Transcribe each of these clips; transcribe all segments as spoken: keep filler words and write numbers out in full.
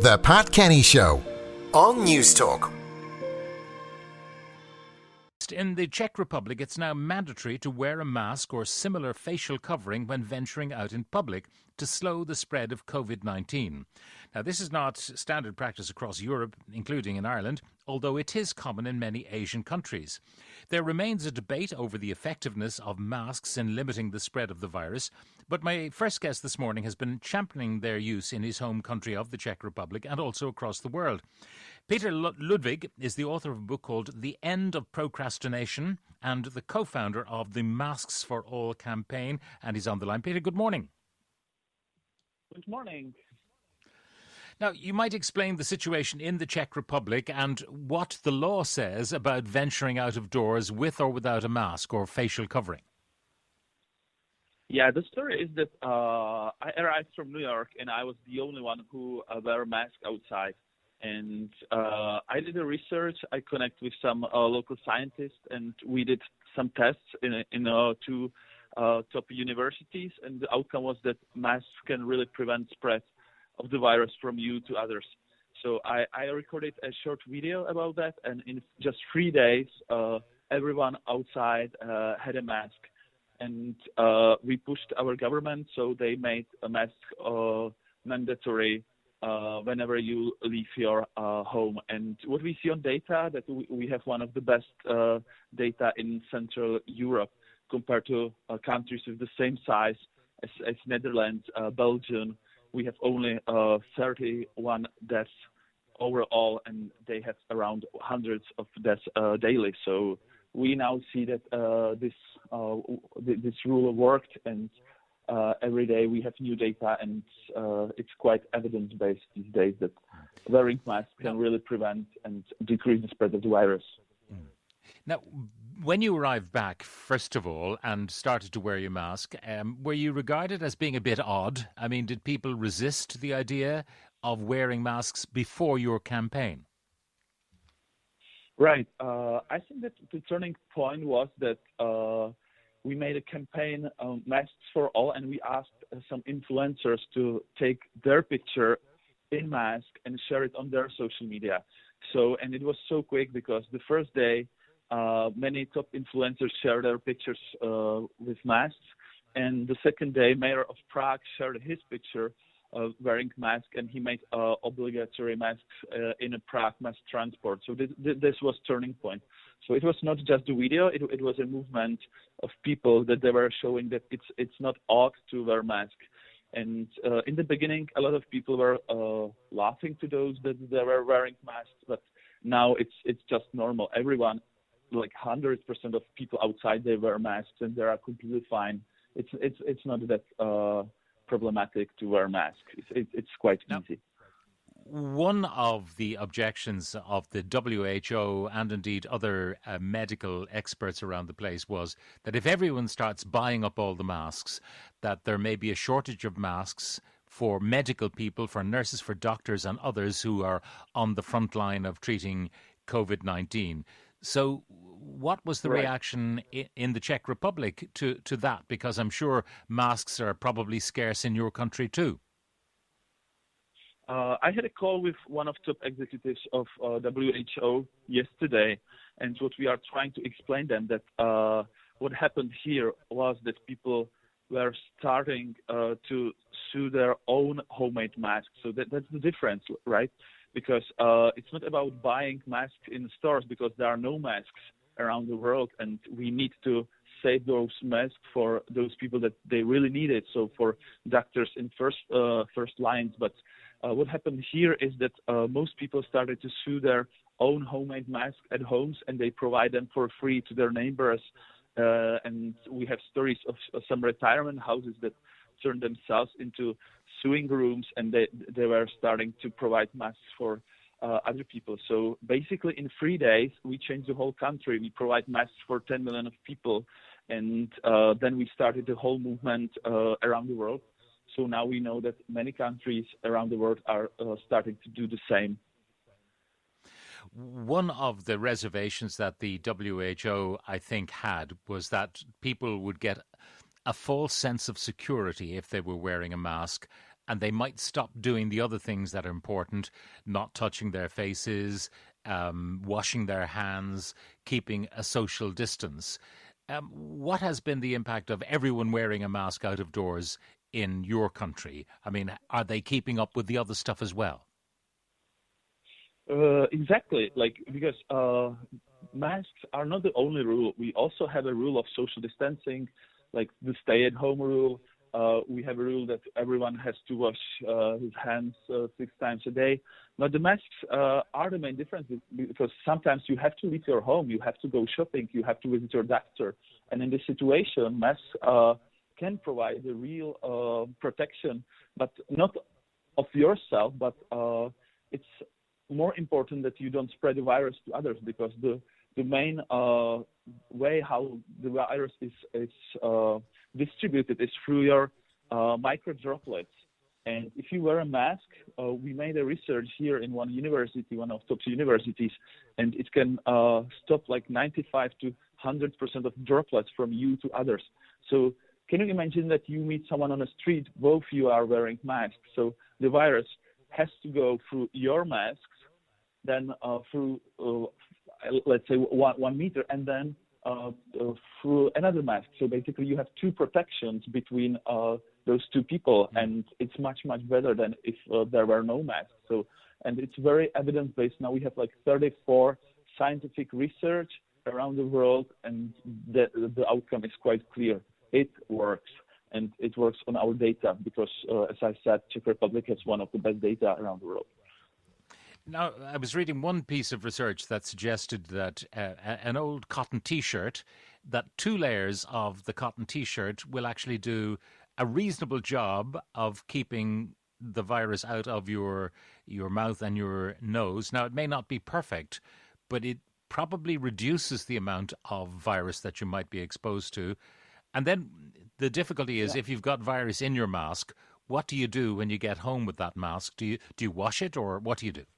The Pat Kenny Show on News Talk. In the Czech Republic, it's now mandatory to wear a mask or similar facial covering when venturing out in public to slow the spread of covid nineteen. Now, this is not standard practice across Europe, including in Ireland, although it is common in many Asian countries. There remains a debate over the effectiveness of masks in limiting the spread of the virus, but my first guest this morning has been championing their use in his home country of the Czech Republic and also across the world. Peter Ludwig is the author of a book called The End of Procrastination and the co-founder of the Masks for All campaign, and he's on the line. Peter, good morning. Good morning. Now, you might explain the situation in the Czech Republic and what the law says about venturing out of doors with or without a mask or facial covering. Yeah, the story is that uh, I arrived from New York and I was the only one who uh, wear a mask outside. And uh, I did a research. I connected with some uh, local scientists, and we did some tests in in uh, two uh, top universities. And the outcome was that masks can really prevent spread of the virus from you to others. So I, I recorded a short video about that, and in just three days, uh, everyone outside uh, had a mask. And uh, we pushed our government, so they made a mask uh, mandatory Uh, whenever you leave your uh, home. And what we see on data, that we, we have one of the best uh, data in Central Europe compared to uh, countries with the same size as, as Netherlands, uh, Belgium. We have only uh, thirty-one deaths overall, and they have around hundreds of deaths uh, daily. So we now see that uh, this uh, this rule worked, and Uh, every day we have new data, and uh, it's quite evidence-based these days that wearing masks can really prevent and decrease the spread of the virus. Mm. Now, when you arrived back, first of all, and started to wear your mask, um, were you regarded as being a bit odd? I mean, did people resist the idea of wearing masks before your campaign? Right. Uh, I think that the turning point was that uh, we made a campaign, um, Masks for All, and we asked uh, some influencers to take their picture in mask and share it on their social media. So, and it was so quick because the first day, uh, many top influencers shared their pictures uh, with masks, and the second day, Mayor of Prague shared his picture uh, wearing mask, and he made uh, obligatory masks uh, in a Prague mass transport. So this, this was turning point. So it was not just the video; it, it was a movement of people that they were showing that it's it's not odd to wear mask. And uh, in the beginning, a lot of people were uh, laughing to those that they were wearing masks, but now it's it's just normal. Everyone, like one hundred percent of people outside, they wear masks and they are completely fine. It's it's it's not that uh, problematic to wear mask. It's it, it's quite no. easy. One of the objections of the W H O and indeed other uh, medical experts around the place was that if everyone starts buying up all the masks, that there may be a shortage of masks for medical people, for nurses, for doctors and others who are on the front line of treating covid nineteen. So what was the right. reaction in the Czech Republic to, to that? Because I'm sure masks are probably scarce in your country too. Uh, I had a call with one of the top executives of uh, W H O yesterday, and what we are trying to explain them that uh, what happened here was that people were starting uh, to sew their own homemade masks. So that, that's the difference, right? Because uh, it's not about buying masks in stores, because there are no masks around the world, and we need to save those masks for those people that they really need it. So for doctors in first uh, first lines, but Uh, what happened here is that uh, most people started to sew their own homemade masks at homes, and they provide them for free to their neighbors. Uh, and we have stories of, of some retirement houses that turned themselves into sewing rooms, and they, they were starting to provide masks for uh, other people. So basically, in three days, we changed the whole country. We provide masks for ten million of people, and uh, then we started the whole movement uh, around the world. So now we know that many countries around the world are uh, starting to do the same. One of the reservations that the W H O, I think, had was that people would get a false sense of security if they were wearing a mask, and they might stop doing the other things that are important, not touching their faces, um, washing their hands, keeping a social distance. Um, what has been the impact of everyone wearing a mask out of doors in your country? I mean, are they keeping up with the other stuff as well? Uh, exactly. Like, because uh, masks are not the only rule. We also have a rule of social distancing, like the stay-at-home rule. Uh, we have a rule that everyone has to wash uh, his hands uh, six times a day. But the masks uh, are the main difference, because sometimes you have to leave your home, you have to go shopping, you have to visit your doctor. And in this situation, masks uh, can provide a real uh, protection, but not of yourself, but uh, it's more important that you don't spread the virus to others, because the the main uh, way how the virus is is uh, distributed is through your uh, micro droplets. And if you wear a mask, uh, we made a research here in one university, one of top universities, and it can uh, stop like ninety-five to one hundred percent of droplets from you to others. So can you imagine that you meet someone on the street, both you are wearing masks, so the virus has to go through your masks, then uh, through, uh, let's say, one, one meter, and then uh, uh, through another mask. So basically you have two protections between uh, those two people, mm-hmm. and it's much, much better than if uh, there were no masks. So, and it's very evidence-based. Now we have like thirty-four scientific research around the world, and the, the outcome is quite clear. It works, and it works on our data because, uh, as I said, Czech Republic has one of the best data around the world. Now, I was reading one piece of research that suggested that uh, an old cotton T-shirt, that two layers of the cotton T-shirt will actually do a reasonable job of keeping the virus out of your your mouth and your nose. Now, it may not be perfect, but it probably reduces the amount of virus that you might be exposed to. And then the difficulty is, yeah. if you've got virus in your mask, what do you do when you get home with that mask? Do you do you wash it, or what do you do?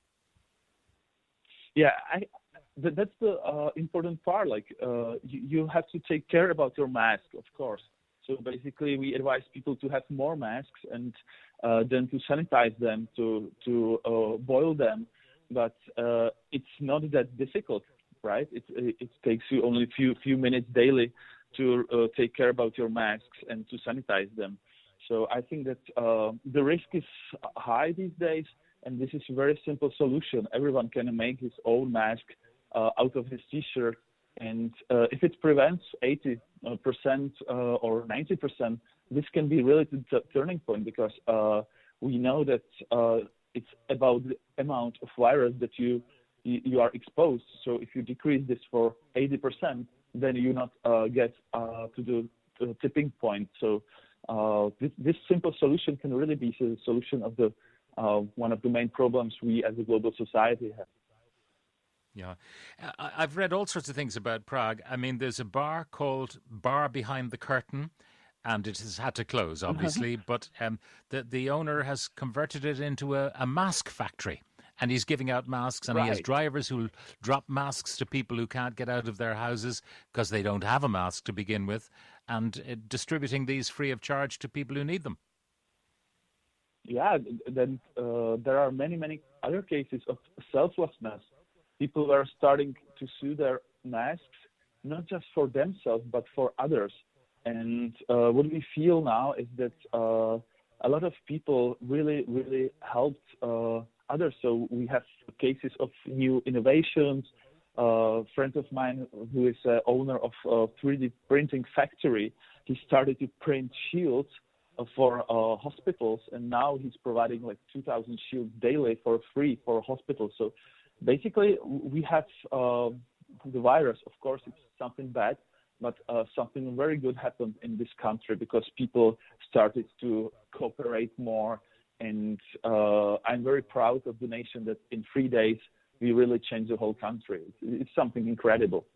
Yeah, I, th- that's the uh, important part. Like, uh, you, you have to take care about your mask, of course. So basically, we advise people to have more masks and uh, then to sanitize them, to to uh, boil them. But uh, it's not that difficult, right? It it takes you only a few few minutes daily to uh, take care about your masks and to sanitize them. So I think that uh, the risk is high these days, and this is a very simple solution. Everyone can make his own mask uh, out of his T-shirt, and uh, if it prevents eighty percent uh, or ninety percent, this can be really the turning point, because uh, we know that uh, it's about the amount of virus that you you are exposed. So if you decrease this for eighty percent, then you not uh, get uh, to the, to the tipping point. So uh, this, this simple solution can really be the solution of the uh, one of the main problems we as a global society have. Yeah. I've read all sorts of things about Prague. I mean, there's a bar called Bar Behind the Curtain, and it has had to close, obviously, but um, the, the owner has converted it into a, a mask factory. And he's giving out masks, and right. he has drivers who drop masks to people who can't get out of their houses because they don't have a mask to begin with, and uh, distributing these free of charge to people who need them. Yeah, then uh, there are many, many other cases of selflessness. People are starting to sue their masks, not just for themselves, but for others. And uh, what we feel now is that uh, a lot of people really, really helped uh, others. So we have cases of new innovations. Uh, a friend of mine who is uh, owner of a three D printing factory, he started to print shields uh, for uh, hospitals, and now he's providing like two thousand shields daily for free for hospitals. So basically, we have uh, the virus. Of course, it's something bad, but uh, something very good happened in this country because people started to cooperate more. And uh, I'm very proud of the nation that in three days we really changed the whole country. It's, it's something incredible.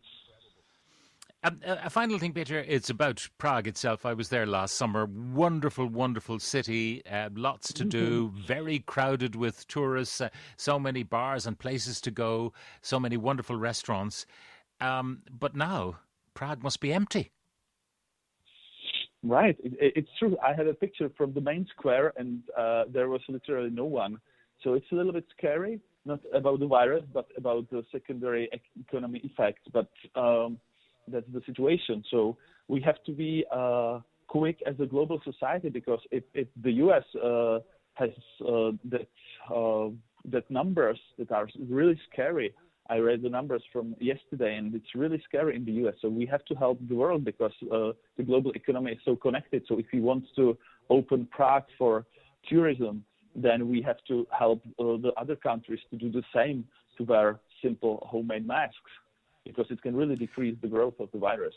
Um, a final thing, Peter, it's about Prague itself. I was there last summer. Wonderful, wonderful city. Uh, lots to do. Very crowded with tourists. Uh, so many bars and places to go. So many wonderful restaurants. Um, but now Prague must be empty. Right, it, it's true. I had a picture from the main square, and uh, there was literally no one. So it's a little bit scary, not about the virus, but about the secondary economic effects. But um, that's the situation. So we have to be uh, quick as a global society, because if, if the U S uh, has uh, that uh, that numbers that are really scary. I read the numbers from yesterday, and it's really scary in the U S. So we have to help the world, because uh, the global economy is so connected. So if we want to open Prague for tourism, then we have to help uh, the other countries to do the same, to wear simple homemade masks, because it can really decrease the growth of the virus.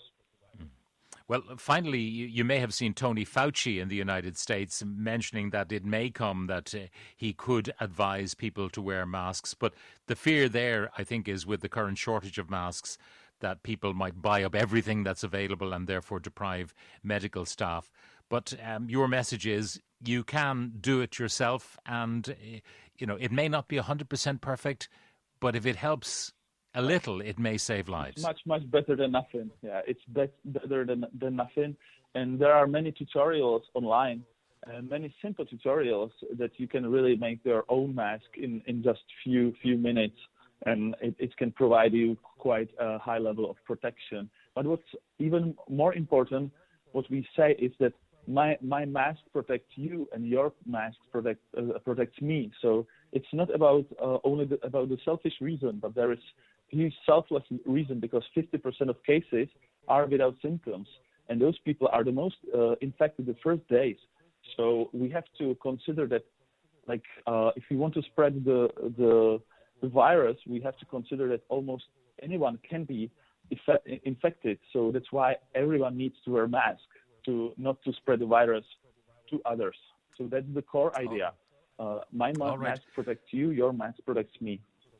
Well, finally, you, you may have seen Tony Fauci in the United States mentioning that it may come that uh, he could advise people to wear masks. But the fear there, I think, is with the current shortage of masks, that people might buy up everything that's available and therefore deprive medical staff. But um, your message is you can do it yourself, and, uh, you know, it may not be one hundred percent perfect, but if it helps a little, it may save lives. It's much, much better than nothing. Yeah, it's bet- better than than nothing. And there are many tutorials online, and many simple tutorials that you can really make your own mask in, in just few few minutes, and it, it can provide you quite a high level of protection. But what's even more important, what we say is that my my mask protects you, and your mask protect uh, protects me. So it's not about uh, only the, about the selfish reason, but there is huge selfless reason, because fifty percent of cases are without symptoms, and those people are the most uh, infected the first days. So we have to consider that, like, uh, if we want to spread the, the the virus, we have to consider that almost anyone can be effect- infected. So that's why everyone needs to wear a mask, to not to spread the virus to others. So that's the core idea. Uh, my ma- right. mask protects you, your mask protects me.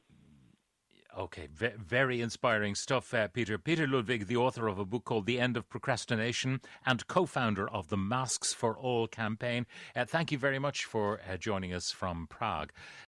Okay, v- very inspiring stuff, uh, Peter. Peter Ludwig, the author of a book called The End of Procrastination and co-founder of the Masks for All campaign. Uh, thank you very much for uh, joining us from Prague.